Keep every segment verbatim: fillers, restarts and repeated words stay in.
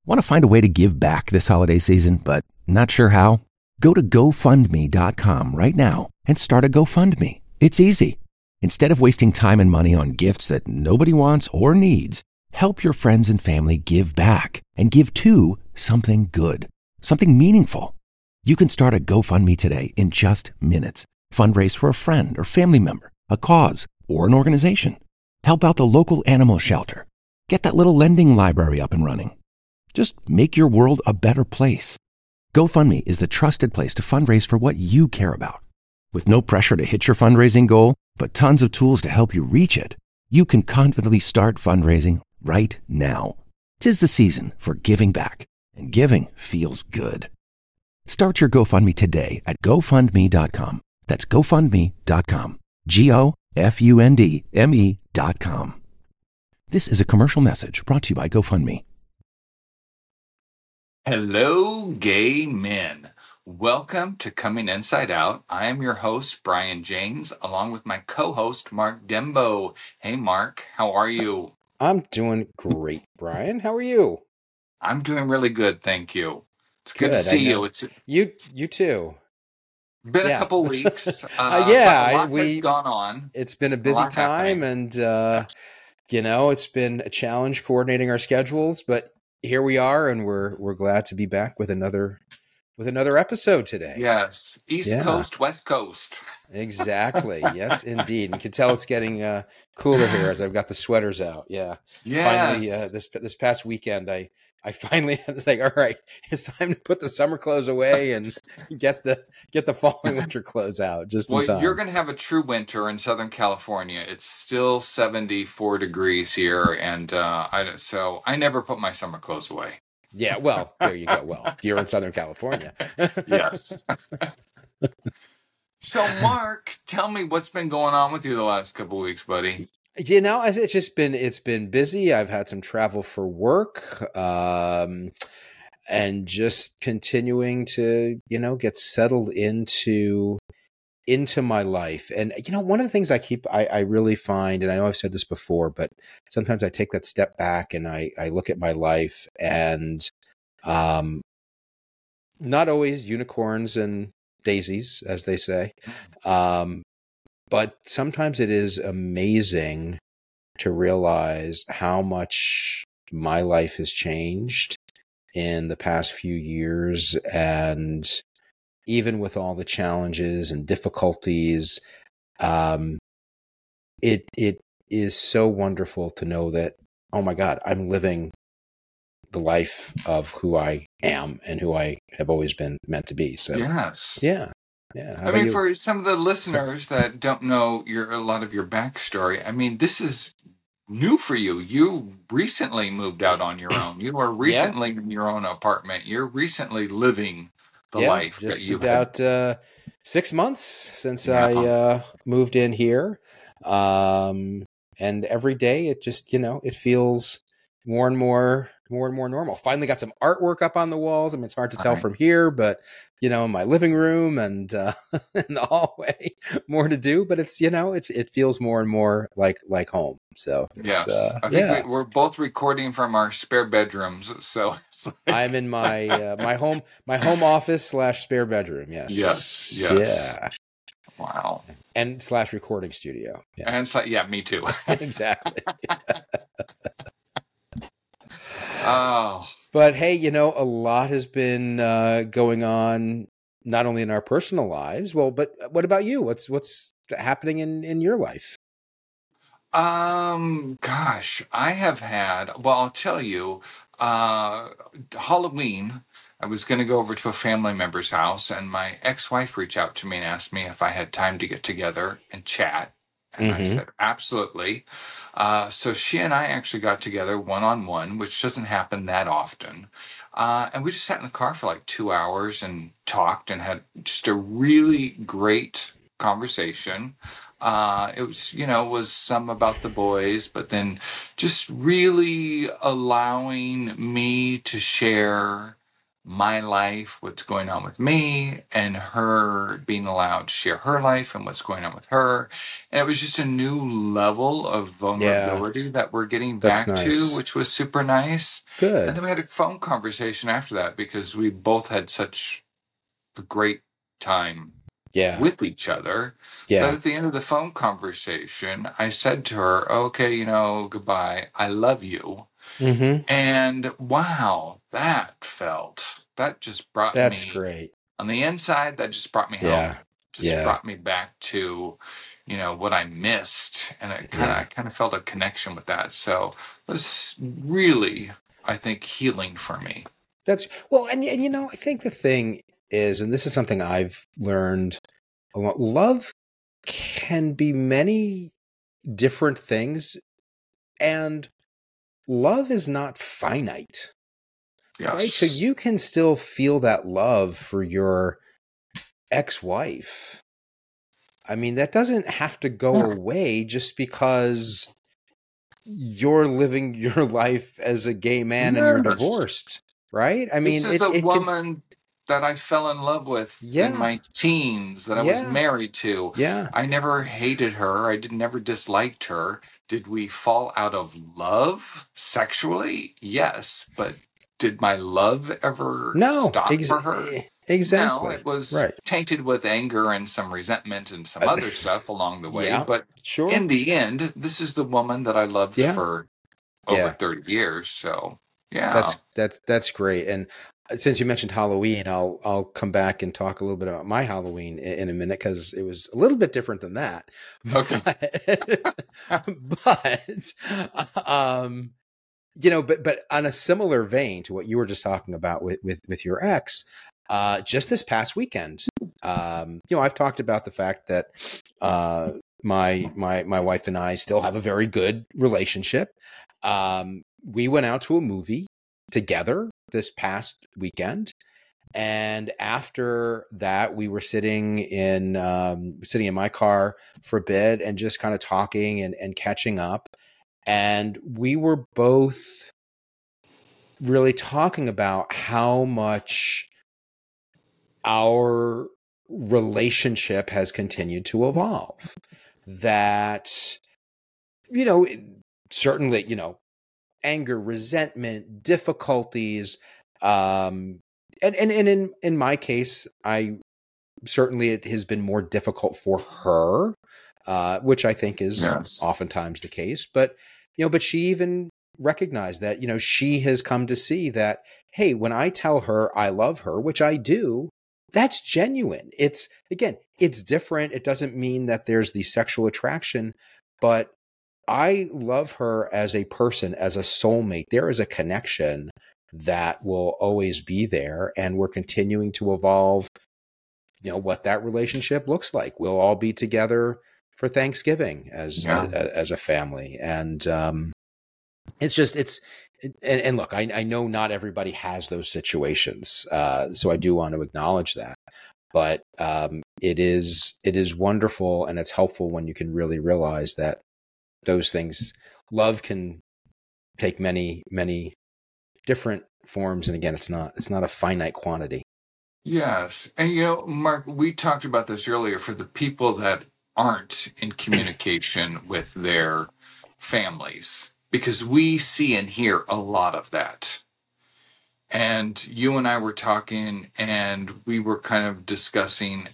Want to find a way to give back this holiday season, but not sure how? Go to go fund me dot com right now and start a GoFundMe. It's easy. Instead of wasting time and money on gifts that nobody wants or needs, help your friends and family give back and give to something good, something meaningful. You can start a GoFundMe today in just minutes. Fundraise for a friend or family member, a cause, or an organization. Help out the local animal shelter. Get that little lending library up and running. Just make your world a better place. GoFundMe is the trusted place to fundraise for what you care about. With no pressure to hit your fundraising goal, but tons of tools to help you reach it, you can confidently start fundraising right now. 'Tis the season for giving back, and giving feels good. Start your GoFundMe today at go fund me dot com. That's go fund me dot com. G O F U N D M E dot com. This is a commercial message brought to you by GoFundMe. Hello, gay men. Welcome to Coming Inside Out. I am your host, Brian James, along with my co-host, Mark Dembo. Hey, Mark, how are you? I'm doing great, Brian. How are you? I'm doing really good, thank you. It's good, Good, to see I you. know. It's You, you too. been a Yeah. couple weeks. Uh, Uh, yeah, a I- lot we- has gone on. It's been a A busy lot time, happening. and uh, you know, it's been a challenge coordinating our schedules. But here we are, and we're we're glad to be back with another with another episode today. Yes, East Yeah. Coast, West Coast. Exactly. Yes, indeed. And you can tell it's getting uh, cooler here as I've got the sweaters out. Yeah. Yes. Finally, uh, this this past weekend, I I finally was like, all right, it's time to put the summer clothes away and get the get the fall and winter clothes out just Well, in time. you're going to have a true winter in Southern California. It's still seventy-four degrees here, and uh, I so I never put my summer clothes away. Yeah. Well, there you go. Well, you're in Southern California. Yes. So, Mark, tell me what's been going on with you the last couple of weeks, buddy. You know, as it's just been, it's been busy. I've had some travel for work, um, and just continuing to, you know, get settled into into my life. And you know, one of the things I keep, I, I really find, and I know I've said this before, but sometimes I take that step back and I, I look at my life, and um, not always unicorns and daisies, as they say. Um, but sometimes it is amazing to realize how much my life has changed in the past few years. And even with all the challenges and difficulties, um, it it is so wonderful to know that, oh my God, I'm living the life of who I am and who I have always been meant to be. So Yes. yeah. Yeah. How I about mean, you? for some of the listeners that don't know your a lot of your backstory, I mean, this is new for you. You recently moved out on your own. You are recently in your own apartment. You're recently living the yeah, life that just you had. about uh, six months since Yeah. I uh, moved in here. Um, and every day it just, you know, it feels more and more, more and more normal. Finally got some artwork up on the walls. I mean, it's hard to tell Right. from here, but you know, in my living room and uh, in the hallway, more to do. But it's, you know, it it feels more and more like like home. So it's, Yes. uh, I think yeah. we, we're both recording from our spare bedrooms. So it's like... I'm in my uh, my home my home office slash spare bedroom. Yes. Yes. Yes. Yeah. Wow. And slash recording studio. Yeah. And so, yeah, me too. Exactly. Oh. But hey, you know, a lot has been uh, going on, not only in our personal lives. Well, but what about you? What's what's happening in, in your life? Um, gosh, I have had, well, I'll tell you, uh, Halloween, I was going to go over to a family member's house, and my ex-wife reached out to me and asked me if I had time to get together and chat. And I Mhm. said, absolutely. Uh, so she and I actually got together one-on-one, which doesn't happen that often. Uh, and we just sat in the car for like two hours and talked and had just a really great conversation. Uh, it was, you know, was some about the boys, but then just really allowing me to share my life, what's going on with me, and her being allowed to share her life and what's going on with her. And it was just a new level of Yeah, vulnerability that we're getting that's back to, nice. which was super nice. And Good. then we had a phone conversation after that because we both had such a great time Yeah. with each other that Yeah. at the end of the phone conversation, I said to her, okay, you know, goodbye. I love you. Mm-hmm. And wow, that felt, that just brought That's me great. on the inside, that just brought me home. Yeah. Just Yeah. brought me back to, you know, what I missed. And it kind of, I Yeah. kind of felt a connection with that. So it was really, I think, healing for me. That's well, and, and you know, I think the thing is, and this is something I've learned a lot, love can be many different things, and love is not finite, right? So Yes. you can still feel that love for your ex-wife. I mean, that doesn't have to go Yeah. away just because you're living your life as a gay man and you're Yes. divorced, right? I This mean, is it a it can, woman that I fell in love with in yeah, my teens, that I was yeah, married to. yeah. I never hated her. I did never disliked her. Did we fall out of love sexually? Yes. But did my love ever No, stop ex- for her? No, it exactly, was right. tainted with anger and some resentment and some Uh, other stuff along the way. yeah, But sure, in the end, this is the woman that I loved yeah, for over yeah. thirty years. So, yeah. That's that's that's great. And since you mentioned Halloween, I'll I'll come back and talk a little bit about my Halloween in, in a minute because it was a little bit different than that. Okay. But, but um, you know, but but on a similar vein to what you were just talking about with with with your ex, uh, just this past weekend, um, you know, I've talked about the fact that uh, my my my wife and I still have a very good relationship. Um, we went out to a movie together this past weekend. And after that, we were sitting in um, sitting in my car for a bit and just kind of talking and, and catching up. And we were both really talking about how much our relationship has continued to evolve. That, you know, certainly, you know, anger, resentment, difficulties. Um, and, and, and in, in my case, I certainly it has been more difficult for her, uh, which I think is Yes. oftentimes the case. But, you know, but she even recognized that, you know, she has come to see that, hey, when I tell her I love her, which I do, that's genuine. It's, again, it's different. It doesn't mean that there's the sexual attraction, but I love her as a person, as a soulmate. There is a connection that will always be there, and we're continuing to evolve, you know, what that relationship looks like. We'll all be together for Thanksgiving as Yeah. as, as a family, and um, it's just it's and, and look, I, I know not everybody has those situations, uh, so I do want to acknowledge that. But um, it is it is wonderful, and it's helpful when you can really realize that those things, love can take many many different forms, and again, it's not it's not a finite quantity. Yes. And you know, Mark, we talked about this earlier for the people that aren't in communication with their families, because we see and hear a lot of that. And you and I were talking, and we were kind of discussing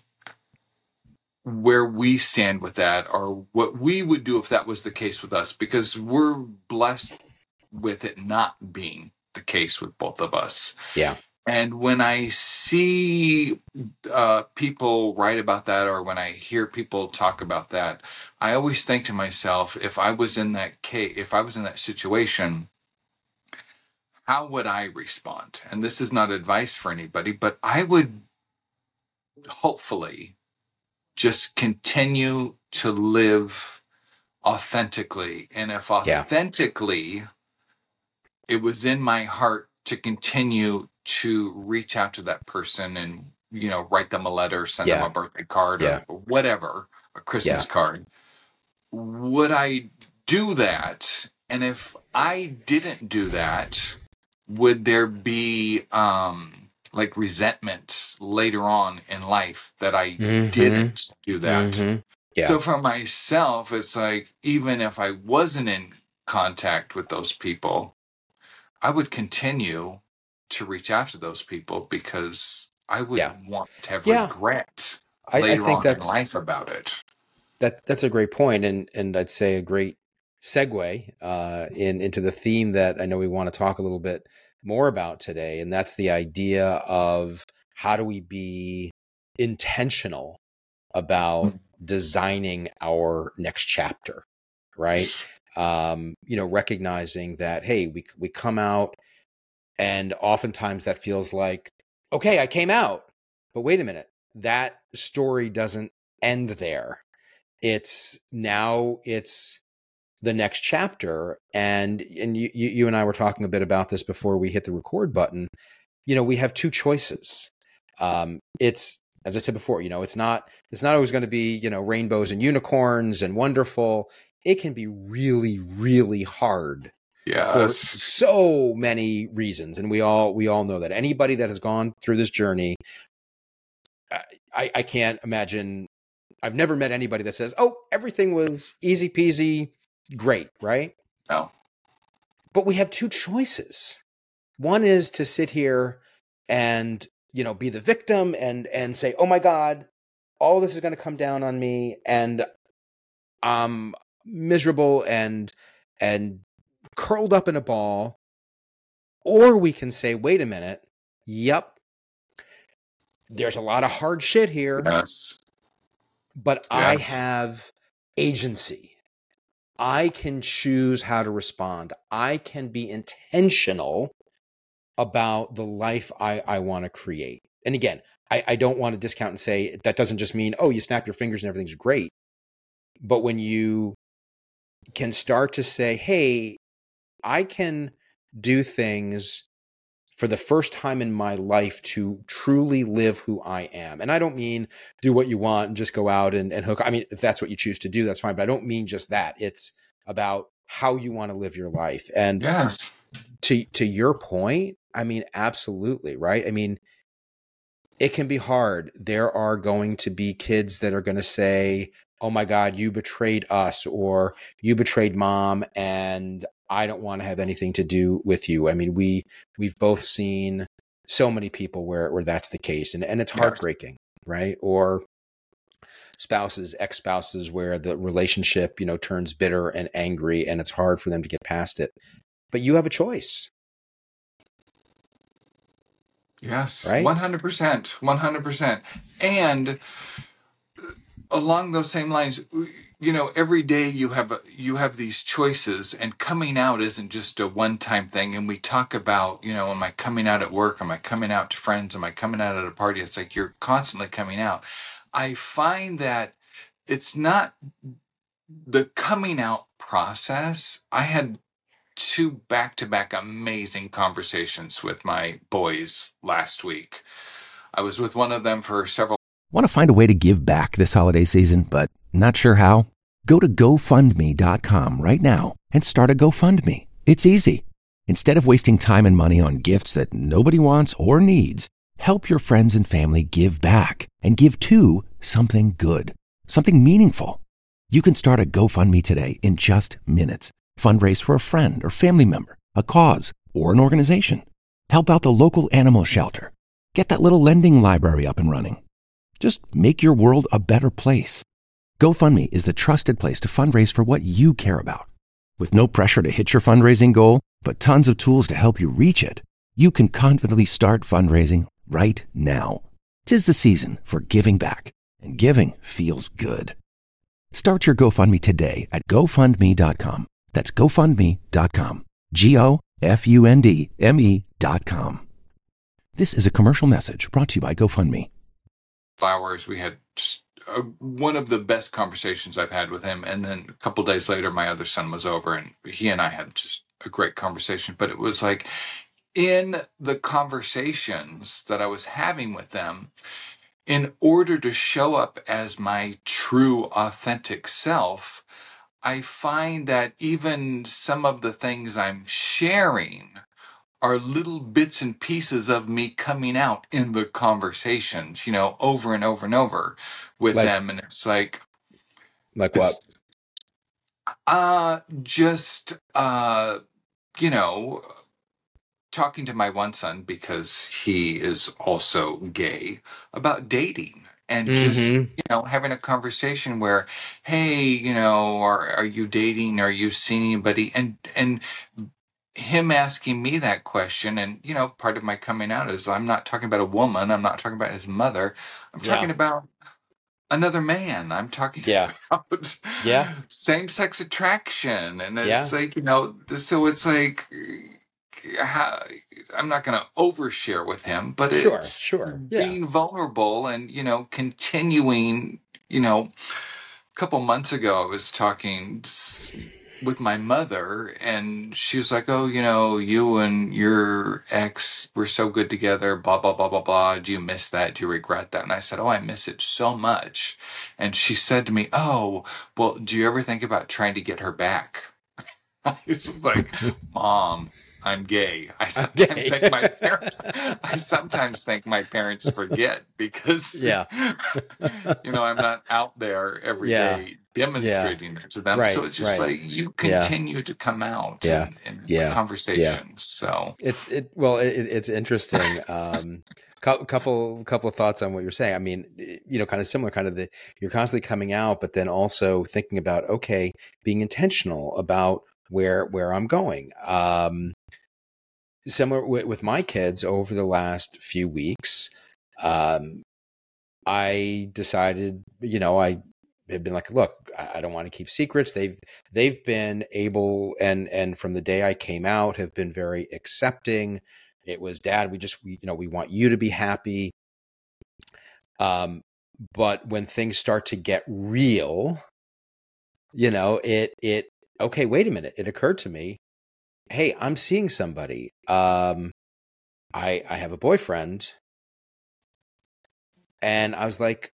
where we stand with that, or what we would do if that was the case with us, because we're blessed with it not being the case with both of us. Yeah. And when I see uh, people write about that, or when I hear people talk about that, I always think to myself, if I was in that case, if I was in that situation, how would I respond? And this is not advice for anybody, but I would hopefully just continue to live authentically. And if Yeah. authentically it was in my heart to continue to reach out to that person and, you know, write them a letter, send them Yeah. a birthday card, Yeah. or whatever, a Christmas Yeah. card, would I do that? And if I didn't do that, would there be um like resentment later on in life that I Mm-hmm. didn't do that. Mm-hmm. Yeah. So for myself, it's like, even if I wasn't in contact with those people, I would continue to reach out to those people because I Yeah. wouldn't want to have Yeah. regret I, I later think on in that's life about it. that that's a great point, and and I'd say a great segue uh, in into the theme that I know we want to talk a little bit more about today, and that's the idea of how do we be intentional about designing our next chapter, right? Um, you know, recognizing that, hey, we we come out, and oftentimes that feels like, okay, I came out, but wait a minute, that story doesn't end there. It's now it's the next chapter, and and you you and I were talking a bit about this before we hit the record button. You know, we have two choices. Um, it's, as I said before, you know, it's not it's not always going to be, you know, rainbows and unicorns and wonderful. It can be really, really hard for Yes. so many reasons, and we all we all know that. Anybody that has gone through this journey, I, I can't imagine. I've never met anybody that says, "Oh, everything was easy peasy, great," right? No. But we have two choices. One is to sit here and, you know, be the victim and and say, "Oh my God, all this is going to come down on me, and I'm miserable and and curled up in a ball." Or we can say, "Wait a minute, yep, there's a lot of hard shit here, Yes. but I Yes. have agency. I can choose how to respond. I can be intentional about the life I, I want to create." And again, I, I don't want to discount and say that doesn't just mean, oh, you snap your fingers and everything's great. But when you can start to say, hey, I can do things for the first time in my life to truly live who I am. And I don't mean do what you want and just go out and, and hook. I mean, if that's what you choose to do, that's fine. But I don't mean just that. It's about how you want to live your life. And Yes. to to your point, I mean, absolutely, right? I mean, it can be hard. There are going to be kids that are going to say, "Oh my God, you betrayed us," or "You betrayed mom, and I don't want to have anything to do with you." I mean, we we've both seen so many people where where that's the case, and and it's Yes. heartbreaking, right? Or spouses, ex-spouses, where the relationship, you know, turns bitter and angry, and it's hard for them to get past it. But you have a choice, Yes. right? one hundred percent. one hundred percent. And along those same lines, you know, every day you have a, you have these choices, and coming out isn't just a one-time thing. And we talk about, you know, am I coming out at work? Am I coming out to friends? Am I coming out at a party? It's like you're constantly coming out. I find that it's not the coming out process. I had two back-to-back amazing conversations with my boys last week. I was with one of them for several. Want to find a way to give back this holiday season, but not sure how? Go to GoFundMe dot com right now and start a GoFundMe. It's easy. Instead of wasting time and money on gifts that nobody wants or needs, help your friends and family give back and give to something good, something meaningful. You can start a GoFundMe today in just minutes. Fundraise for a friend or family member, a cause, or an organization. Help out the local animal shelter. Get that little lending library up and running. Just make your world a better place. GoFundMe is the trusted place to fundraise for what you care about. With no pressure to hit your fundraising goal, but tons of tools to help you reach it, you can confidently start fundraising right now. 'Tis the season for giving back, and giving feels good. Start your GoFundMe today at GoFundMe dot com. That's GoFundMe dot com. G O F U N D M E dot com. This is a commercial message brought to you by GoFundMe. Hours we had just uh, one of the best conversations I've had with him, and then a couple days later my other son was over, and he and I had just a great conversation. But it was like, in the conversations that I was having with them, in order to show up as my true authentic self, I find that even some of the things I'm sharing are little bits and pieces of me coming out in the conversations, you know, over and over and over with Like, them. And it's like, like what? it's, uh, just, uh, you know, talking to my one son, because he is also gay, about dating and just, Mm-hmm. you know, having a conversation where, hey, you know, are, are you dating? Are you seeing anybody? And, and, him asking me that question, and you know, part of my coming out is I'm not talking about a woman, I'm not talking about his mother, I'm Yeah. talking about another man. I'm talking Yeah. about Yeah. same-sex attraction, and it's Yeah. like, you know, so it's like, how, I'm not going to overshare with him, but Sure. it's Sure. Yeah. being vulnerable and, you know, continuing, you know, a couple months ago I was talking with my mother, and she was like, oh, you know, you and your ex were so good together, blah, blah, blah, blah, blah. Do you miss that? Do you regret that? And I said, oh, I miss it so much. And she said to me, oh, well, do you ever think about trying to get her back? I was just like, Mom, I'm gay. I sometimes Okay. think my parents, I sometimes think my parents forget, because, Yeah. you know, I'm not out there every Yeah. day Yeah. demonstrating it to them. So Right. it's just Right. like you Yeah. continue to come out Yeah. in, in Yeah. Yeah. conversations. So, It's it. Well, it, it's interesting. Um, cou- couple couple of thoughts on what you're saying. I mean, you know, kind of similar. Kind of the you're constantly coming out, but then also thinking about, okay, being intentional about where where I'm going. Um, similar with, with my kids over the last few weeks. Um, I decided, you know, I have been like, look, I, I don't want to keep secrets. They've they've been able, and and from the day I came out, have been very accepting. It was, Dad, we just we, you know, we want you to be happy. Um, but when things start to get real, you know, it it okay, wait a minute. It occurred to me, hey, I'm seeing somebody. Um, I I have a boyfriend, and I was like,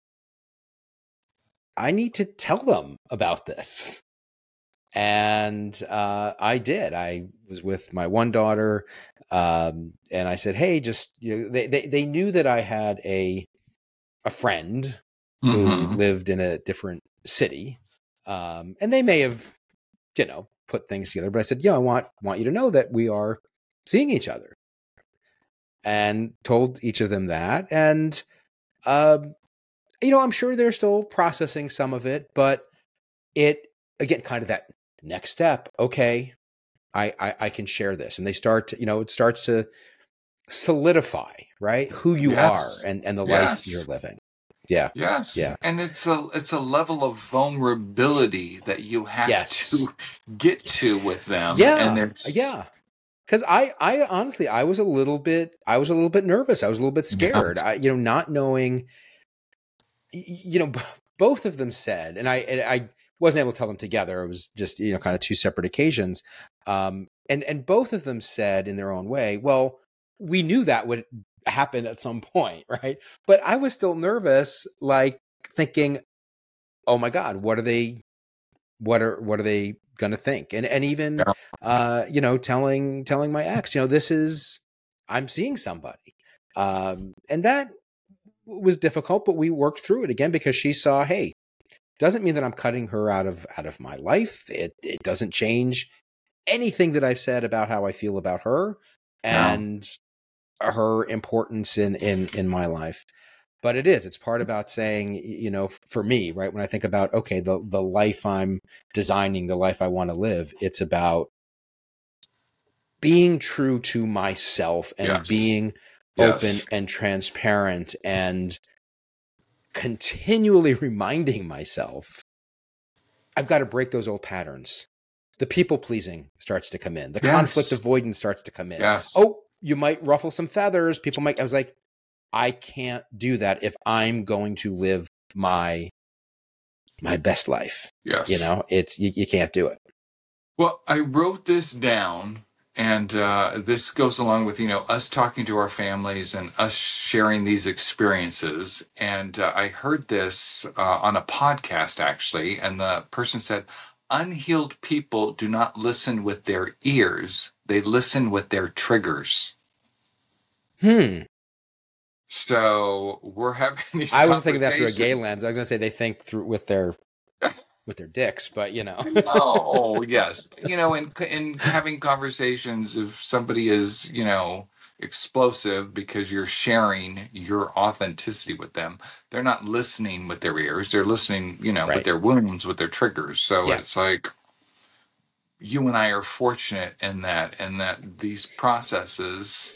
I need to tell them about this. And uh, I did. I was with my one daughter, um, and I said, "Hey, just you know," they, they they knew that I had a a friend who mm-hmm. lived in a different city, um, and they may have, you know, put things together. But I said, "Yeah, I want want you to know that we are seeing each other," and told each of them that. And um, you know, I'm sure they're still processing some of it, but it again, kind of that next step. Okay, I, I, I can share this. And they start to, you know, it starts to solidify, right? Who you are Yes, and, and the life you're yes. living. Yeah. Yes, Yeah. and it's a it's a level of vulnerability that you have Yes. to get to with them, and Yeah. it's, Yeah. Cause I, I honestly, I was a little bit, I was a little bit nervous. I was a little bit yeah, scared. I, you know, not knowing, you know, both of them said, and I, and I wasn't able to tell them together. It was just, you know, kind of two separate occasions. Um, and, and both of them said in their own way, well, we knew that would happen at some point. Right. But I was still nervous, like thinking, oh my God, what are they, what are, what are they going to think? And, and even, yeah, uh, you know, telling, telling my ex, you know, this is, I'm seeing somebody. Um, and that was difficult, but we worked through it again because she saw, hey, doesn't mean that I'm cutting her out of out of my life. It it doesn't change anything that I've said about how I feel about her yeah, and her importance in in in my life. But it is, it's part about saying, you know, for me, right, when I think about, okay, the the life I'm designing, the life I want to live, it's about being true to myself and yes, being open yes, and transparent and continually reminding myself I've got to break those old patterns. The people pleasing starts to come in. The conflict yes, avoidance starts to come in. yes, Oh, you might ruffle some feathers. People might, I was like, I can't do that if I'm going to live my, my best life. You yes. know, it's, you, you can't do it. Well, I wrote this down, and uh, this goes along with, you know, us talking to our families and us sharing these experiences. And uh, I heard this uh, on a podcast, actually, and the person said, unhealed people do not listen with their ears. They listen with their triggers. Hmm. So we're having these I wasn't thinking that through a conversations. gay lens. I was going to say they think through with their with their dicks, but you know. Oh, yes. You know, in in having conversations, if somebody is, you know, explosive because you're sharing your authenticity with them, they're not listening with their ears. They're listening, you know, with Right. their wounds, with their triggers. So Yeah. it's like you and I are fortunate in that, and that these processes,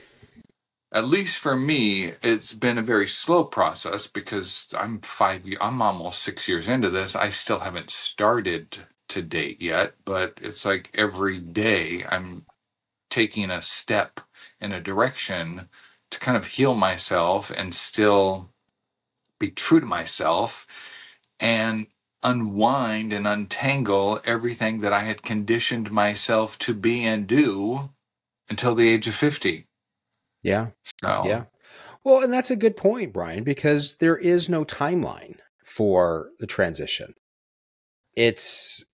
at least for me, it's been a very slow process because I'm five, ye- I'm almost six years into this. I still haven't started to date yet, but it's like every day I'm taking a step in a direction to kind of heal myself and still be true to myself and unwind and untangle everything that I had conditioned myself to be and do until the age of fifty. Yeah. So, Yeah. Well, and that's a good point, Brian, because there is no timeline for the transition. It's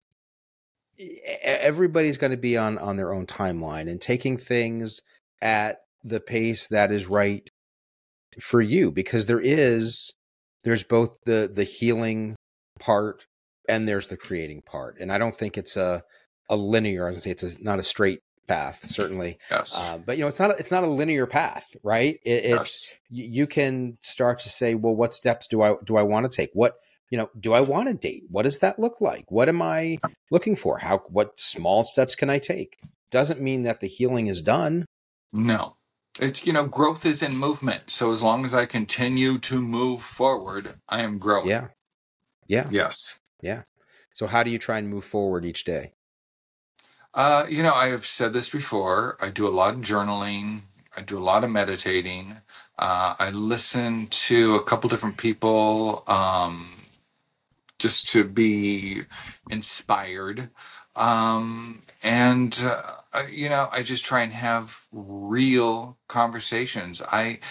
everybody's going to be on on their own timeline and taking things at the pace that is right for you, because there is there's both the the healing part and there's the creating part. And I don't think it's a a linear, I was going to say it's a, not a straight path, certainly. yes, Uh, but you know, it's not a, it's not a linear path, right? It, it's yes. you, you can start to say, well, what steps do I do I want to take? What you know, do I want to date? What does that look like? What am I looking for? How what small steps can I take? Doesn't mean that the healing is done. No. It's, you know, growth is in movement. So as long as I continue to move forward, I am growing. Yeah, yeah, Yes. yeah. So how do you try and move forward each day? Uh, you know, I have said this before. I do a lot of journaling. I do a lot of meditating. Uh, I listen to a couple different people um, just to be inspired. Um, and, uh, I- you know, I just try and have real conversations. I,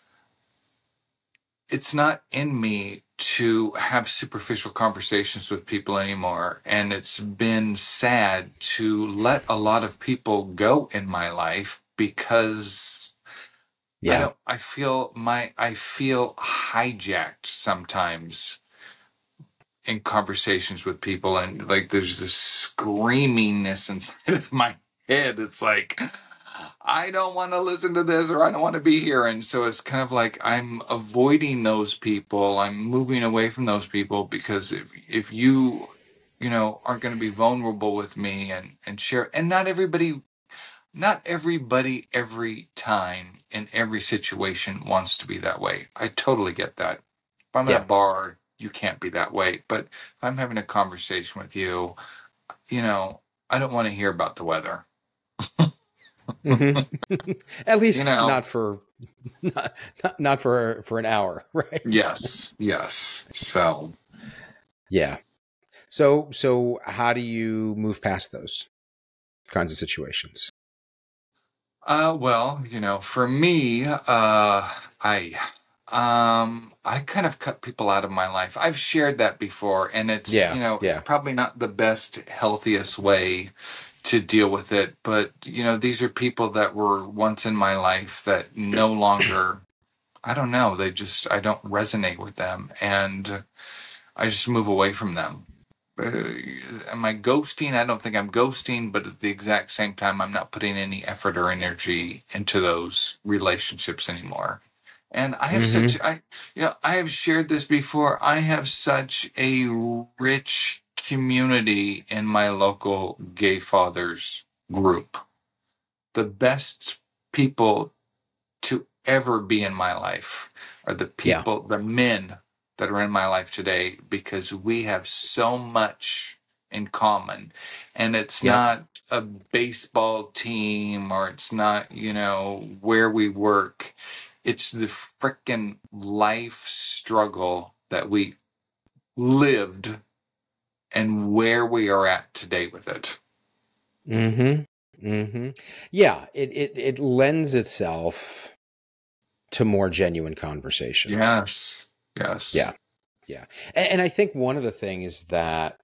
it's not in me to have superficial conversations with people anymore. And it's been sad to let a lot of people go in my life because I Yeah, don't, I feel my, I feel hijacked sometimes in conversations with people. And like, there's this screamingness inside of my head. It's like, I don't want to listen to this, or I don't want to be here. And so it's kind of like I'm avoiding those people. I'm moving away from those people because if if you, you know, aren't going to be vulnerable with me and, and share, and not everybody, not everybody every time in every situation wants to be that way. I totally get that. If I'm at a yeah. bar, you can't be that way. But if I'm having a conversation with you, you know, I don't want to hear about the weather. hmm At You least know, not for not, not not for for an hour, right? yes, yes. So, Yeah. So so how do you move past those kinds of situations? uh, well, you know, for me, uh, I, um, I kind of cut people out of my life. I've shared that before, and it's, Yeah, you know, it's yeah, probably not the best, healthiest way to deal with it. But, you know, these are people that were once in my life that no longer, I don't know, they just, I don't resonate with them, and I just move away from them. uh, am I ghosting? I don't think I'm ghosting, but at the exact same time, I'm not putting any effort or energy into those relationships anymore. And I have hmm such, I, you know, I have shared this before. I have such a rich community in my local gay fathers group. The best people to ever be in my life are the yeah, people, the men that are in my life today, because we have so much in common. And it's yep, not a baseball team, or it's not, you know, where we work. It's the frickin' life struggle that we lived and where we are at today with it. hmm hmm yeah. It it it lends itself to more genuine conversations. Yes. Yes. Yeah, yeah, and, and I think one of the things that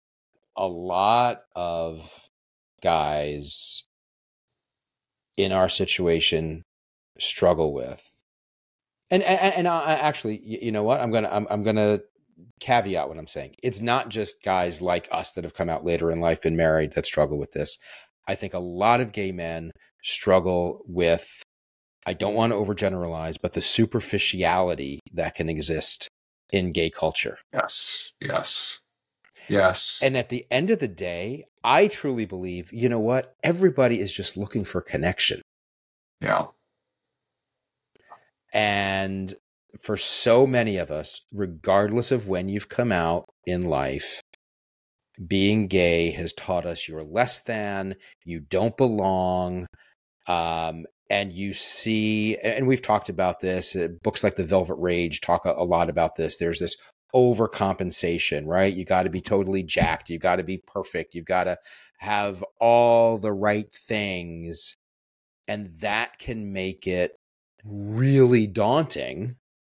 a lot of guys in our situation struggle with. And and, and I actually, you know what? I'm gonna I'm, I'm gonna caveat what I'm saying. It's not just guys like us that have come out later in life, been married, that struggle with this. I think a lot of gay men struggle with, I don't want to overgeneralize, but the superficiality that can exist in gay culture. Yes, yes, yes. And at the end of the day, I truly believe, you know what? Everybody is just looking for connection. Yeah. And for so many of us, regardless of when you've come out in life, being gay has taught us you're less than, you don't belong. Um, and you see, and we've talked about this, uh, books like The Velvet Rage talk a, a lot about this. There's this overcompensation, right? You got to be totally jacked. You got to be perfect. You've got to have all the right things. And that can make it really daunting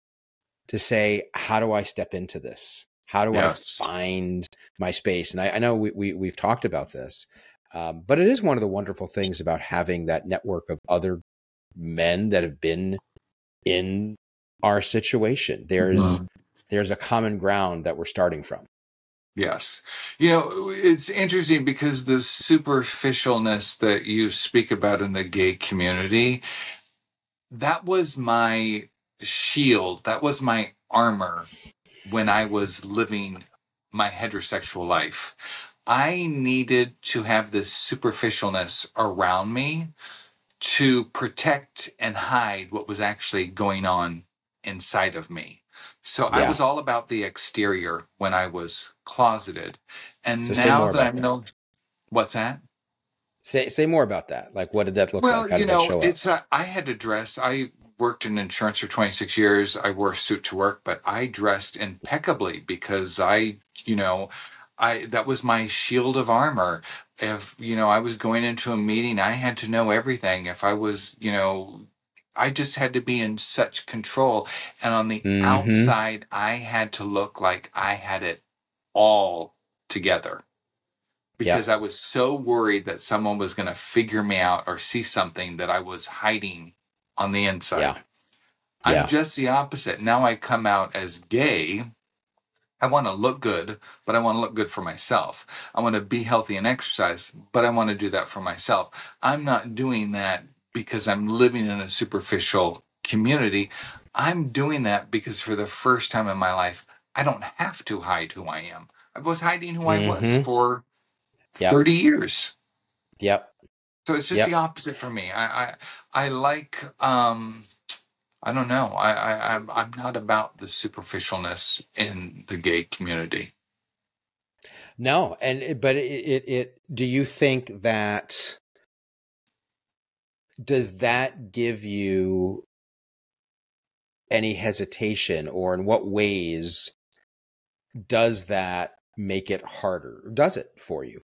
to say, how do I step into this? How do Yes. I find my space? And I, I know we, we, we've talked about this, um, but it is one of the wonderful things about having that network of other men that have been in our situation. There's, Mhm. there's a common ground that we're starting from. Yes. You know, it's interesting because the superficialness that you speak about in the gay community, that was my shield. That was my armor when I was living my heterosexual life. I needed to have this superficialness around me to protect and hide what was actually going on inside of me. So I Yeah. was all about the exterior when I was closeted. And So say now more that about I'm that. no, what's that? Say, say more about that. Like, what did that look like? Well, How you did that know, show up? it's uh, I had to dress. I worked in insurance for twenty-six years. I wore a suit to work, but I dressed impeccably because I, you know, I that was my shield of armor. If, you know, I was going into a meeting, I had to know everything. If I was, you know, I just had to be in such control. And on the Mm-hmm. outside, I had to look like I had it all together because Yep. I was so worried that someone was going to figure me out or see something that I was hiding on the Yeah. inside. I'm Yeah. just the opposite. Now I come out as gay. I want to look good, but I want to look good for myself. I want to be healthy and exercise, but I want to do that for myself. I'm not doing that because I'm living in a superficial community. I'm doing that because for the first time in my life, I don't have to hide who I am. I was hiding who I was Mm-hmm. for Yep. thirty years. Yep. So it's just the Yep. opposite for me. I I, I like um I don't know. I, I I'm I'm not about the superficialness in the gay community. No, and it, but it, it it do you think that, does that give you any hesitation, or in what ways does that make it harder? Does it for you?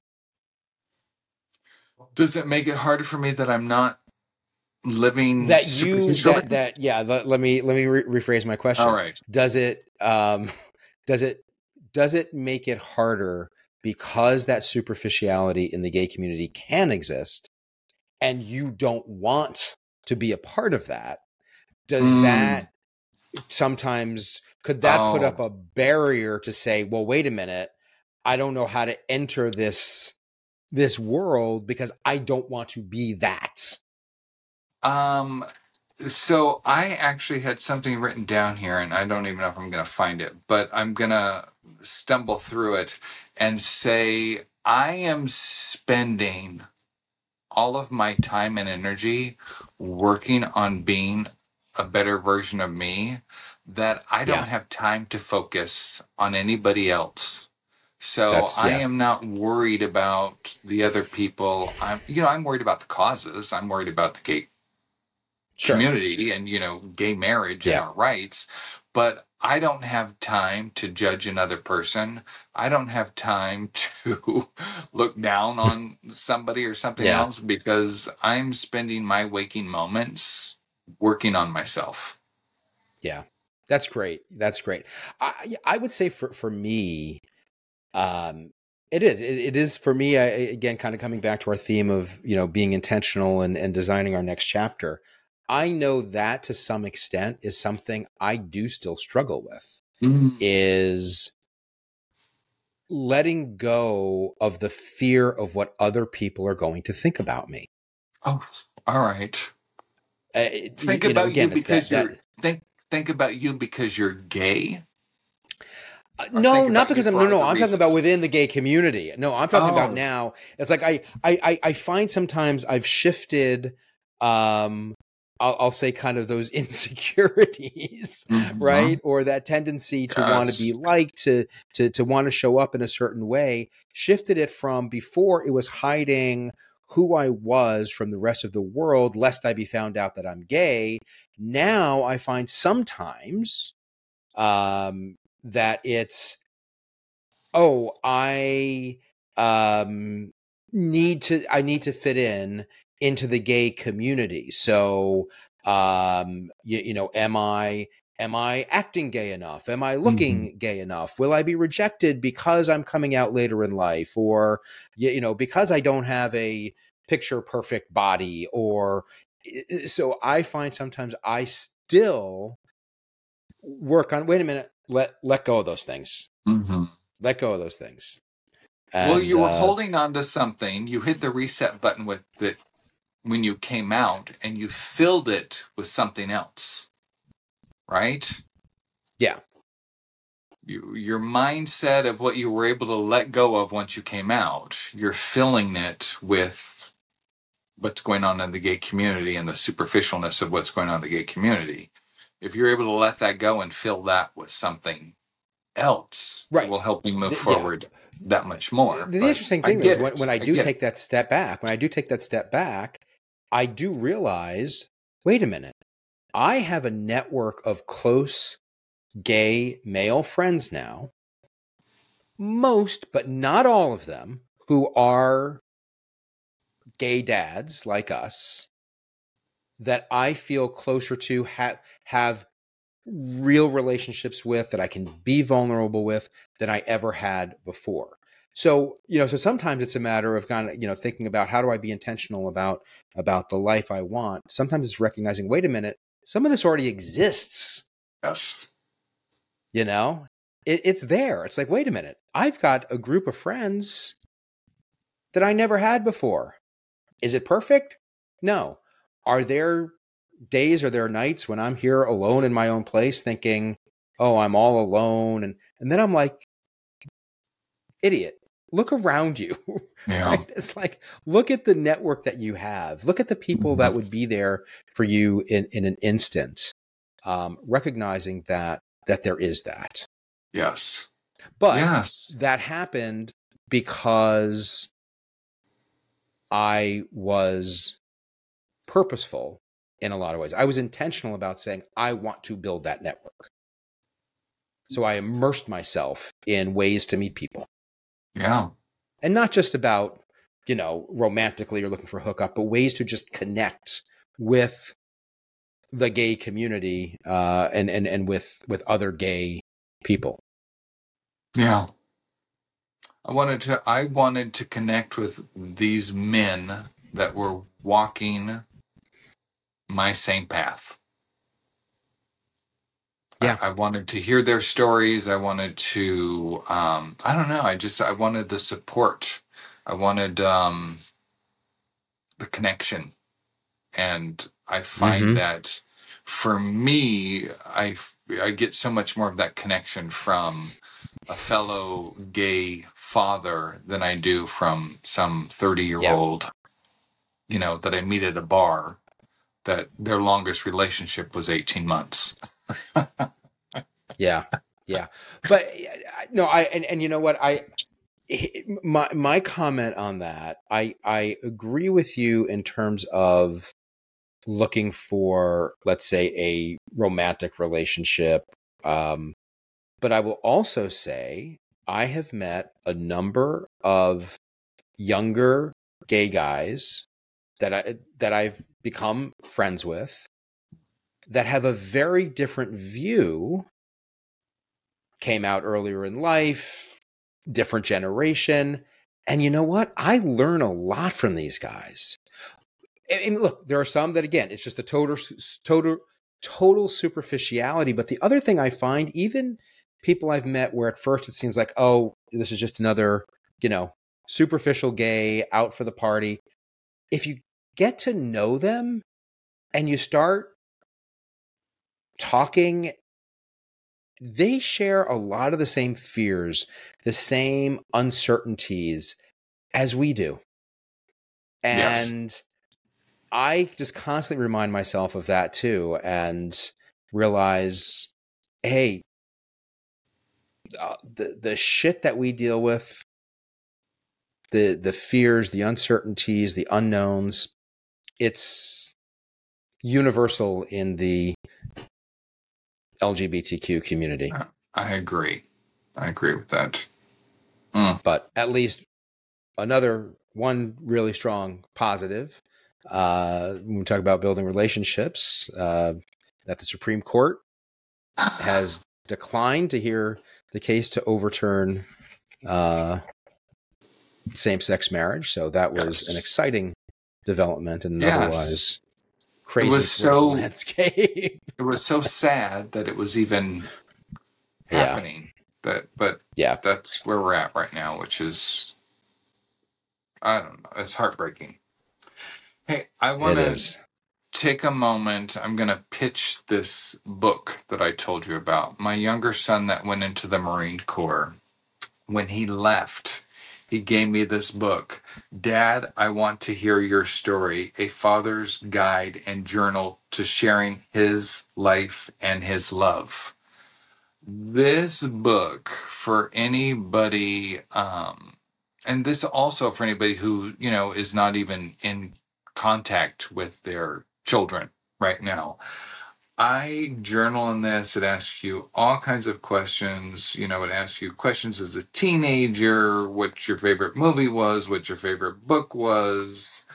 Does it make it harder for me that I'm not living That you superficially? that that yeah, let, let me let me re- rephrase my All question. right. Does it um does it does it make it harder because that superficiality in the gay community can exist and you don't want to be a part of that? Does Mm, that sometimes, could that put oh, up a barrier to say, well, wait a minute, I don't know how to enter this this world because I don't want to be that? um, so I actually had something written down here, and I don't even know if I'm going to find it, but I'm going to stumble through it and say I am spending all of my time and energy working on being a better version of me that I don't Yeah, have time to focus on anybody else. So that's I yeah, am not worried about the other people. I'm, you know, I'm worried about the causes. I'm worried about the gay sure, community and, you know, gay marriage and yeah, our rights, but I don't have time to judge another person. I don't have time to look down on somebody or something yeah, else because I'm spending my waking moments working on myself. yeah. That's great. That's great. I I would say for for me, um, It is. It, it is for me. I, again, kind of coming back to our theme of, you know, being intentional and, and designing our next chapter. I know that to some extent is something I do still struggle with. Mm. Is letting go of the fear of what other people are going to think about me. Oh, all right. Uh, Think you know, about again, you it's because that, you're that think think about you because you're gay. Uh, Or no, think not about you because I'm. for No, no. other I'm talking about reasons. within the gay community. No, I'm talking about Oh, now. It's like I, I, I, I find sometimes I've shifted. Um, I'll, I'll say kind of those insecurities, mm-hmm. right, or that tendency to want to be Yes. liked, to to to want to show up in a certain way. Shifted it from before it was hiding who I was from the rest of the world, lest I be found out that I'm gay. Now I find sometimes. Um, that it's oh I um need to I need to fit in into the gay community. So um you, you know am I am I acting gay enough? Am I Mm-hmm. looking gay enough? Will I be rejected because I'm coming out later in life, or you, you know because I don't have a picture perfect body? Or so I find sometimes I still work on wait a minute, let let go of those things, Mm-hmm. let go of those things. Well, And you were uh holding on to something. You hit the reset button with it when you came out, and you filled it with something else, right? yeah, You, your mindset of what you were able to let go of once you came out, you're filling it with what's going on in the gay community and the superficialness of what's going on in the gay community. If you're able to let that go and fill that with something else, it right. will help you move The, yeah forward that much the, more. the But interesting I thing though is get when, when it. I I do get it. take that step back when I do take that step back I do realize, wait a minute, I have a network of close gay male friends now, most but not all of them, who are gay dads like us, that I feel closer to, have have real relationships with, that I can be vulnerable with, than I ever had before. So, you know, so sometimes it's a matter of kind of, you know, thinking about how do I be intentional about about the life I want. Sometimes it's recognizing, wait a minute, some of this already exists, Yes. you know? It, it's there. It's like, wait a minute, I've got a group of friends that I never had before. Is it perfect? No. Are there days or there are nights when I'm here alone in my own place thinking, oh, I'm all alone? And, and then I'm like, idiot, look around you, Yeah. right? It's like, look at the network that you have. Look at the people Mm-hmm. that would be there for you in, in an instant, um, recognizing that, that there is that. Yes. But Yes. that happened because I was purposeful in a lot of ways. I was intentional about saying, I want to build that network. So I immersed myself in ways to meet people. Yeah. And not just about, you know, romantically or looking for a hookup, but ways to just connect with the gay community uh, and, and, and with, with other gay people. Yeah. I wanted to I wanted to connect with these men that were walking my same path. I, Yeah. I wanted to hear their stories. I wanted to um I don't know, I just I wanted the support. I wanted um the connection. And I find Mm-hmm. that for me, I I get so much more of that connection from a fellow gay father than I do from some thirty year Yeah. old, you know, that I meet at a bar that their longest relationship was eighteen months. Yeah. Yeah. But no, I, and, and you know what, I, my, my comment on that, I, I agree with you in terms of looking for, let's say, a romantic relationship. Um, but I will also say I have met a number of younger gay guys that I that I've become friends with that have a very different view, came out earlier in life, different generation. And you know what? I learn a lot from these guys. And, and look, there are some that, again, it's just the total, total, total superficiality. But the other thing I find, even people I've met where at first it seems like, oh, this is just another, you know, superficial gay out for the party. If you get to know them and you start talking, they share a lot of the same fears, the same uncertainties as we do. And yes. I just constantly remind myself of that too, and realize, hey, uh, the the shit that we deal with, the the fears, the uncertainties, the unknowns, it's universal in the L G B T Q community. I agree. I agree with that. Mm. But at least another one really strong positive, uh, when we talk about building relationships, uh, that the Supreme Court has declined to hear the case to overturn uh, same-sex marriage. So that was yes. an exciting development in an yes. otherwise crazy it was so, landscape. It was so sad that it was even happening. Yeah. That, but yeah. that's where we're at right now, which is, I don't know, it's heartbreaking. Hey, I want to take a moment. I'm going to pitch this book that I told you about. My younger son that went into the Marine Corps, when he left, he gave me this book. Dad, I want to hear your story, a father's guide and journal to sharing his life and his love. This book, for anybody, um, and this also for anybody who, you know, is not even in contact with their children right now. I journal in this. It asks you all kinds of questions. You know, it asks you questions as a teenager, what your favorite movie was, what your favorite book was,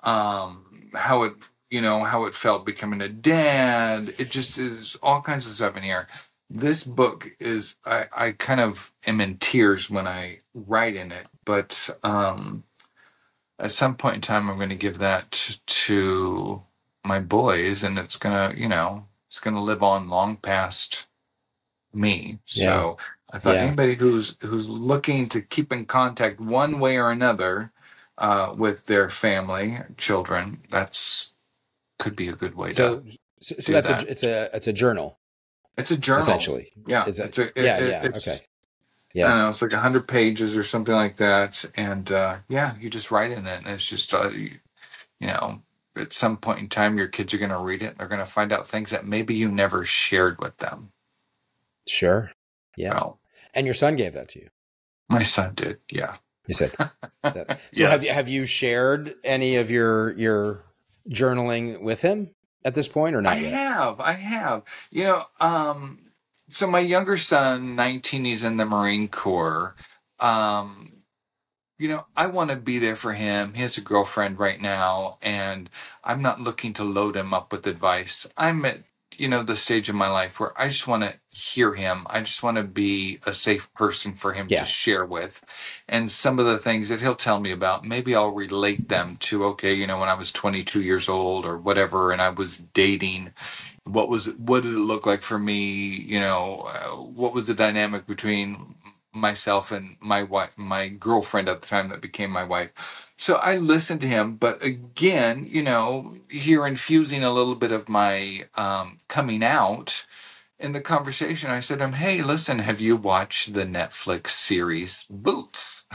um, how it, you know, how it felt becoming a dad. It just is all kinds of stuff in here. This book is, I, I kind of am in tears when I write in it, but um, at some point in time, I'm going to give that to my boys, and it's going to, you know, it's going to live on long past me. So yeah. I thought yeah. anybody who's who's looking to keep in contact one way or another uh, with their family, children, that's could be a good way so, to. So, so that's that. a it's a it's a journal. It's a journal, essentially. Yeah, it's a, it's a, it, yeah, it, yeah. It's, okay. Yeah, I don't know, it's like a hundred pages or something like that, and uh, yeah, you just write in it, and it's just uh, you, you know. At some point in time, your kids are going to read it. They're going to find out things that maybe you never shared with them. Sure. Yeah. Well, and your son gave that to you. My son did. Yeah. You said that. So yes. have you, have you shared any of your, your journaling with him at this point or not I yet? have. I have. You know, um, so my younger son, nineteen, he's in the Marine Corps. Um, You know, I want to be there for him. He has a girlfriend right now, and I'm not looking to load him up with advice. I'm at, you know, the stage of my life where I just want to hear him. I just want to be a safe person for him yeah. to share with. And some of the things that he'll tell me about, maybe I'll relate them to, okay, you know, when I was twenty-two years old or whatever, and I was dating, what was, what did it look like for me? You know, uh, what was the dynamic between myself and my wife, my girlfriend at the time that became my wife. So I listened to him, but again, you know, here infusing a little bit of my um, coming out in the conversation, I said to him, hey, listen, have you watched the Netflix series Boots?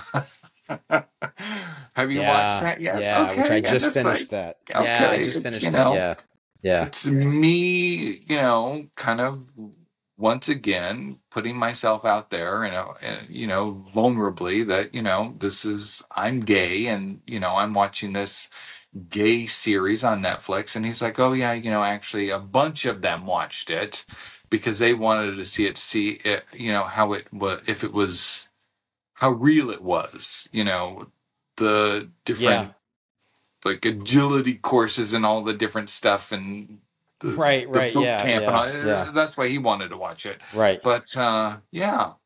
Have you yeah, watched that yet? Yeah, okay, which I just finished like, that. Okay, yeah, I just finished you it. Know, yeah, yeah. It's me, you know, kind of once again, putting myself out there, you know, and, you know, vulnerably that, you know, this is, I'm gay and, you know, I'm watching this gay series on Netflix. And he's like, oh yeah, you know, actually a bunch of them watched it because they wanted to see it, see it, you know, how it was, if it was, how real it was, you know, the different, yeah. like agility courses and all the different stuff and, The, right, right, the boot yeah, camp yeah, and all. yeah. That's why he wanted to watch it. Right. But uh, yeah,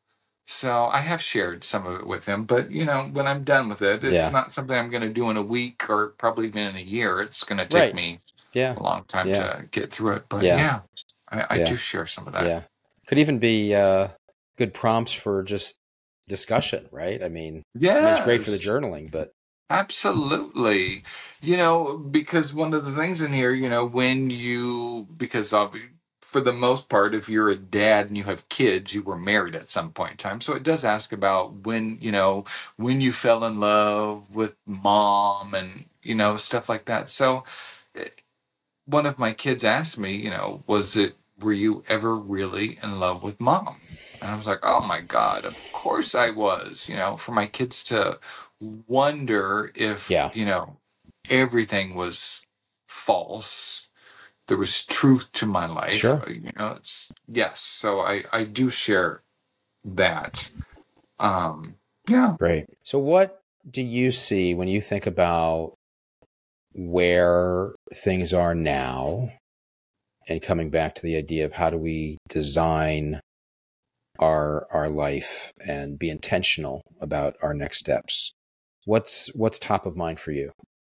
So I have shared some of it with him, but you know, when I'm done with it, it's Yeah. not something I'm going to do in a week or probably even in a year. It's going to take Right. me Yeah. a long time Yeah. to get through it. But Yeah. yeah, I, I do Yeah. share some of that. Yeah. Could even be uh, good prompts for just discussion, right? I mean, I mean, it's great for the Yes, journaling, but absolutely. You know, because one of the things in here, you know, when you, because of, for the most part, if you're a dad and you have kids, you were married at some point in time. So it does ask about when, you know, when you fell in love with mom and, you know, stuff like that. So eh, one of my kids asked me, you know, was it, were you ever really in love with mom? And I was like, oh my God, of course I was, you know, for my kids to wonder if, yeah. you know, everything was false. There was truth to my life, Sure. you know, it's, yes. So I, I do share that. Um, yeah. Great. So what do you see when you think about where things are now and coming back to the idea of how do we design our our life and be intentional about our next steps? What's what's top of mind for you?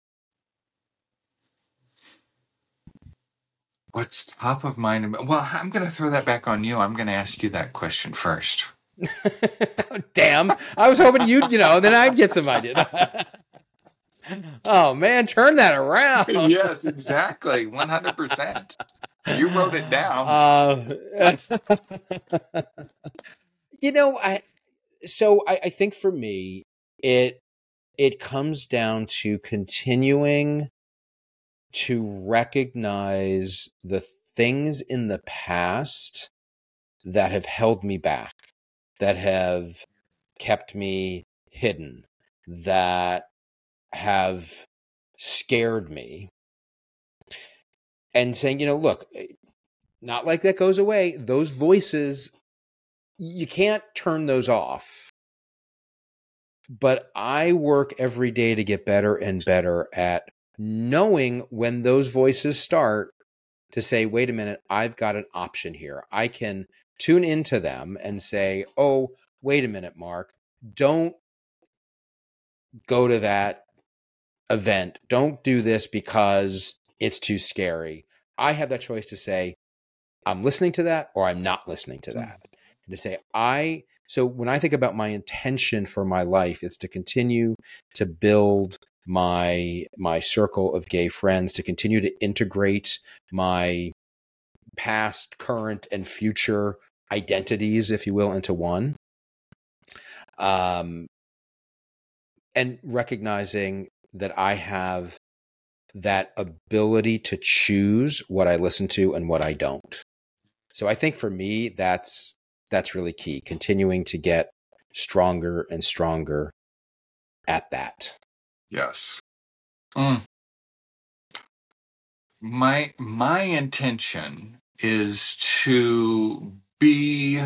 What's top of mind? Well, I'm going to throw that back on you. I'm going to ask you that question first. Damn. I was hoping you'd, you know, then I'd get some ideas. Oh man, turn that around. Yes, exactly. one hundred percent. You wrote it down. Uh, you know, I so I, I think for me, it it comes down to continuing to recognize the things in the past that have held me back, that have kept me hidden, that have scared me, and saying, you know, look, not like that goes away. Those voices, you can't turn those off. But I work every day to get better and better at knowing when those voices start to say, wait a minute, I've got an option here. I can tune into them and say, oh, wait a minute, Mark, don't go to that event. Don't do this because it's too scary. I have that choice to say, I'm listening to that or I'm not listening to that. And to say, I, so when I think about my intention for my life, it's to continue to build my my circle of gay friends, to continue to integrate my past, current, and future identities, if you will, into one. Um, and recognizing that I have that ability to choose what I listen to and what I don't. So I think for me, that's that's really key. Continuing to get stronger and stronger at that. Yes. Mm. My my intention is to be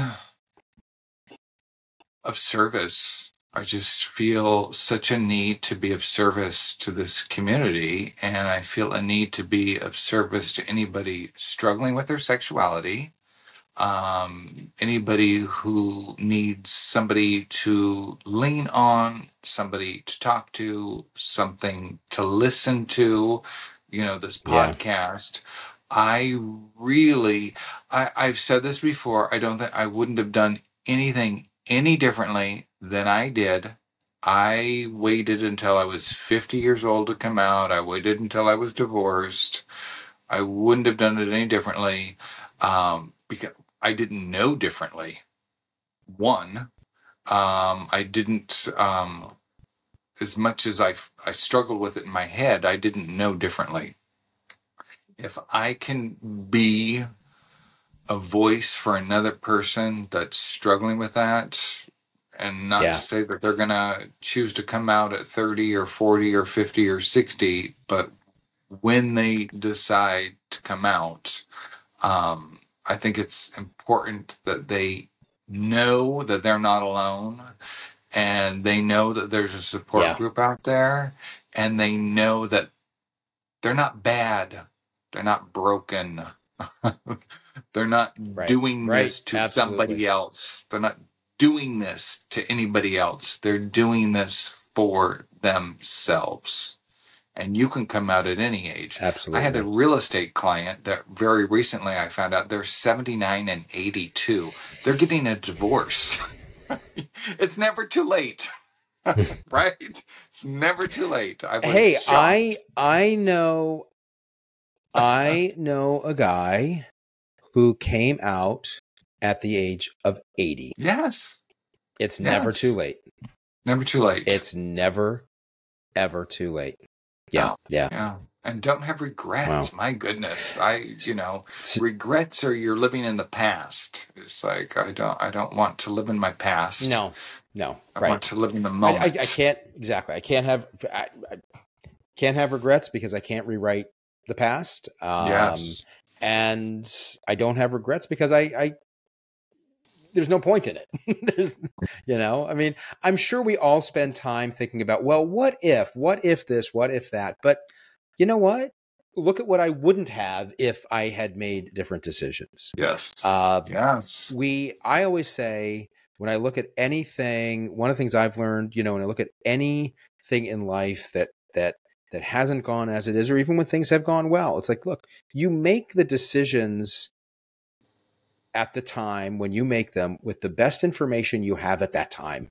of service. I just feel such a need to be of service to this community, and I feel a need to be of service to anybody struggling with their sexuality, um, anybody who needs somebody to lean on, somebody to talk to, something to listen to, you know, this Yeah. podcast. I really, I, I've said this before, I don't think I wouldn't have done anything any differently than I did. I waited until I was fifty years old to come out. I waited until I was divorced. I wouldn't have done it any differently, um, because I didn't know differently. One, um, I didn't, um, as much as I, I struggled with it in my head, I didn't know differently. If I can be a voice for another person that's struggling with that, and not to Yeah. say that they're going to choose to come out at thirty or forty or fifty or sixty, but when they decide to come out, um, I think it's important that they know that they're not alone, and they know that there's a support Yeah. group out there, and they know that they're not bad, they're not broken, they're not Right. doing Right. this to Absolutely. somebody else, they're not doing this to anybody else. They're doing this for themselves. And you can come out at any age. Absolutely. I had a real estate client that very recently I found out they're seventy-nine and eighty-two. They're getting a divorce. It's never too late. Right? It's never too late. I was hey, shocked. I I know I know a guy who came out at the age of eighty. Yes. It's Yes. never too late. Never too late. It's never, ever too late. Yeah, No. yeah. Yeah. And don't have regrets. Wow. My goodness. I, you know, regrets are you're living in the past. It's like, I don't, I don't want to live in my past. No, no. I right. want to live in the I, moment. I, I can't, exactly. I can't have, I, I can't have regrets because I can't rewrite the past. Um, yes. And I don't have regrets because I, I there's no point in it. There's, you know, I mean, I'm sure we all spend time thinking about, well, what if, what if this, what if that? But you know what? Look at what I wouldn't have if I had made different decisions. Yes. Uh, yes. We, I always say, when I look at anything, one of the things I've learned, you know, when I look at anything in life that, that, that hasn't gone as it is, or even when things have gone well, it's like, look, you make the decisions at the time when you make them with the best information you have at that time.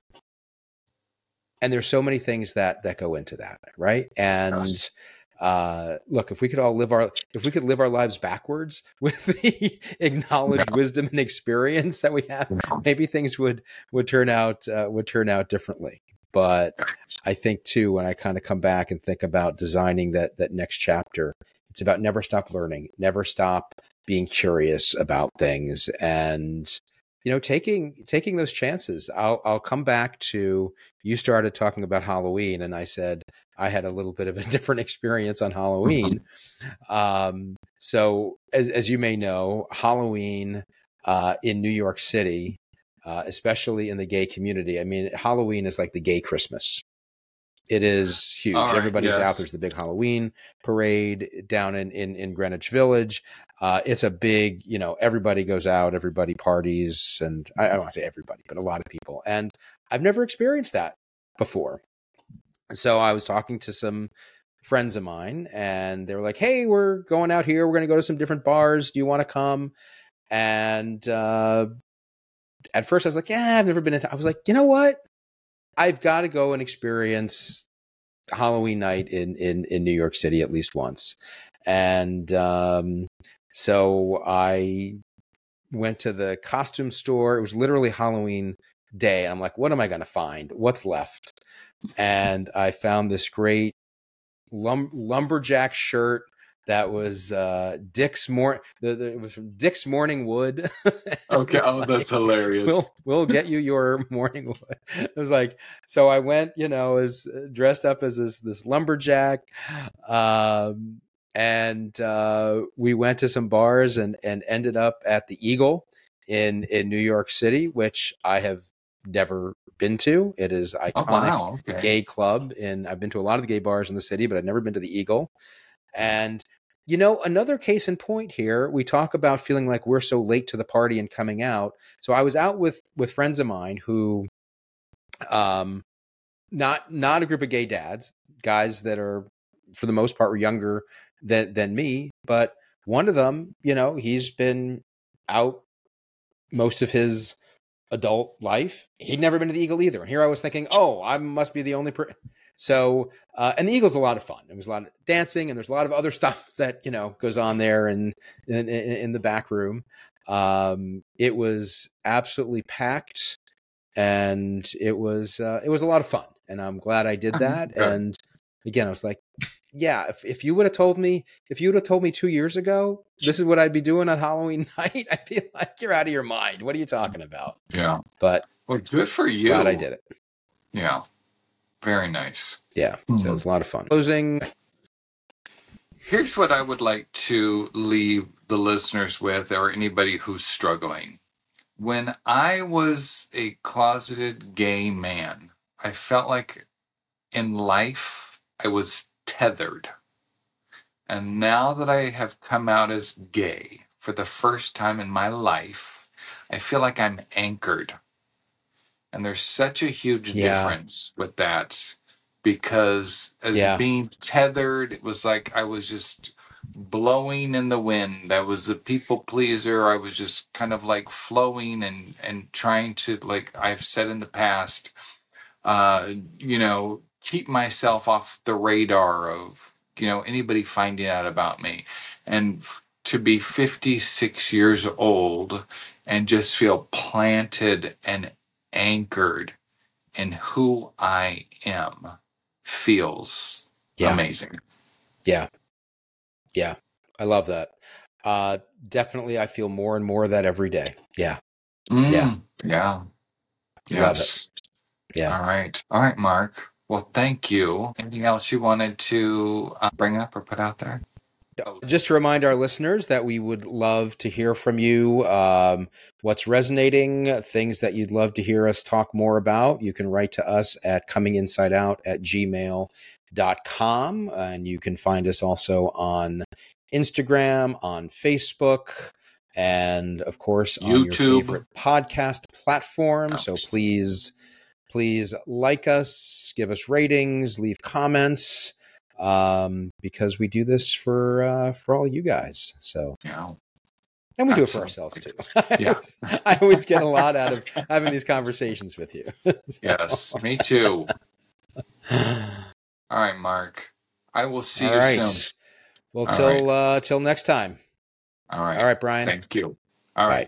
And there's so many things that, that go into that. Right. And, yes. uh, look, if we could all live our, if we could live our lives backwards with the acknowledged yeah. wisdom and experience that we have, yeah. maybe things would, would turn out, uh, would turn out differently. But I think too, when I kind of come back and think about designing that, that next chapter, it's about never stop learning, never stop being curious about things, and, you know, taking, taking those chances. I'll, I'll come back to, you started talking about Halloween, and I said, I had a little bit of a different experience on Halloween. um, so as, as you may know, Halloween, uh, in New York City, uh, especially in the gay community, I mean, Halloween is like the gay Christmas. It is huge. Right, Everybody's yes. out. There's the big Halloween parade down in, in, in Greenwich Village. Uh, it's a big, you know, everybody goes out, everybody parties. And I, I don't want to say everybody, but a lot of people. And I've never experienced that before. So I was talking to some friends of mine, and they were like, hey, we're going out here. We're going to go to some different bars. Do you want to come? And uh, at first I was like, yeah, I've never been into, I was like, you know what? I've got to go and experience Halloween night in, in, in New York City at least once. And um, so I went to the costume store. It was literally Halloween day. And I'm like, what am I going to find? What's left? And I found this great lum- lumberjack shirt that was uh, Dick's Mor- the, the, it was from Dick's Morning Wood. Okay, oh, like, that's hilarious. We'll we'll get you your morning wood. It was like, so I went, you know, as dressed up as this this lumberjack, um, and uh, we went to some bars and and ended up at the Eagle in in New York City, which I have never been to. It is iconic oh, wow. okay. gay club, and I've been to a lot of the gay bars in the city, but I've never been to the Eagle. And, you know, another case in point here, we talk about feeling like we're so late to the party and coming out. So I was out with, with friends of mine who, um, not, not a group of gay dads, guys that are, for the most part, were younger than, than me. But one of them, you know, he's been out most of his adult life. He'd never been to the Eagle either. And here I was thinking, oh, I must be the only person. So, uh, and the Eagle's a lot of fun. There was a lot of dancing, and there's a lot of other stuff that, you know, goes on there and in, in, in the back room. Um, it was absolutely packed, and it was, uh, it was a lot of fun, and I'm glad I did that. Yeah. And again, I was like, yeah, if, if you would have told me, if you would have told me two years ago, this is what I'd be doing on Halloween night, I'd be like, you're out of your mind. What are you talking about? Yeah. But well, good for you. Glad I did it. Yeah. Very nice. Yeah. Mm-hmm. So it was a lot of fun. Closing. Here's what I would like to leave the listeners with, or anybody who's struggling. When I was a closeted gay man, I felt like in life I was tethered. And now that I have come out as gay for the first time in my life, I feel like I'm anchored. And there's such a huge Yeah. difference with that, because as Yeah. being tethered, it was like I was just blowing in the wind. I was the people pleaser. I was just kind of like flowing and, and trying to, like I've said in the past, uh, you know, keep myself off the radar of, you know, anybody finding out about me. And f- to be fifty-six years old and just feel planted and anchored in who I am feels Yeah. amazing. Yeah. Yeah. I love that. Uh, definitely. I feel more and more of that every day. Yeah. Mm, Yeah. yeah. Love it. Yes. Yeah. All right. All right, Mark. Well, thank you. Anything else you wanted to uh, bring up or put out there? Just to remind our listeners that we would love to hear from you. Um, what's resonating, things that you'd love to hear us talk more about. You can write to us at cominginsideout at gmail dot com. And you can find us also on Instagram, on Facebook, and of course on your YouTube. favorite podcast platform. Yeah. So please, please like us, give us ratings, leave comments. Um, because we do this for uh, for all you guys. So Yeah. and we do Absolutely. it for ourselves too. I, Yeah. always, I always get a lot out of having these conversations with you. So. Yes, me too. All right, Mark. I will see All you right. soon. Well, All till right. uh, till next time. All right. All right, Brian. Thank you. All right. Bye.